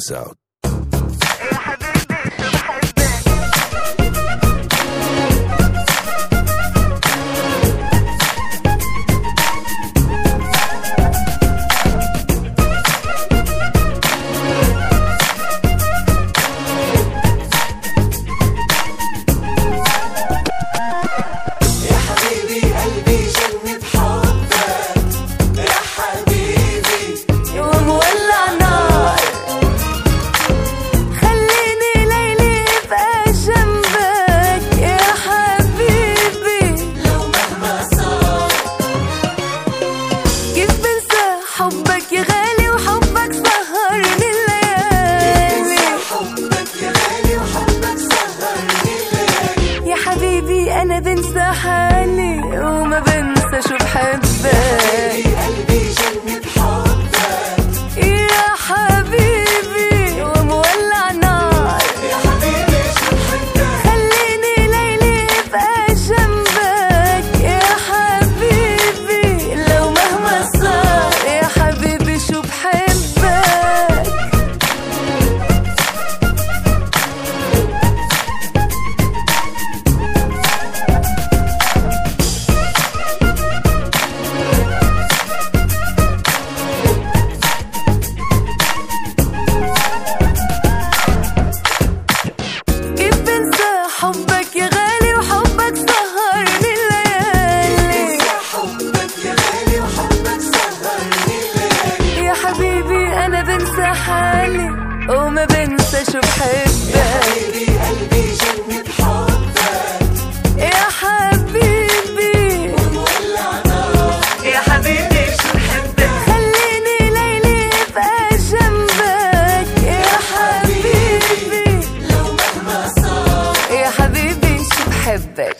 this out. حبك يا غالي وحبك سهرني الليالي، حبك يا غالي وحبك سهرني الليالي. يا حبيبي أنا بنسى حالي وما بنسى شو بحبك، قلبي جنة حبك يا حبيبي ومولع نار. يا حبيبي شو بحبك، خليني ليلي ابقى جنبك يا حبيبي لو مهما صار. يا حبيبي شو بحبك، كيف بنسى حبك يا غالي وحبك سهرني الليالي، حبك يا غالي وحبك سهرني الليالي. يا حبيبي أنا بنسى حالي وما بنسى شو بحبك، يا حبيبي قلبي جنة حبك يا حبيبي ومولع نار. يا حبيبي شو بحبك، خليني ليلي ابقى جنبك يا حبيبي لو مهما صار. يا حبيبي شو بحبك.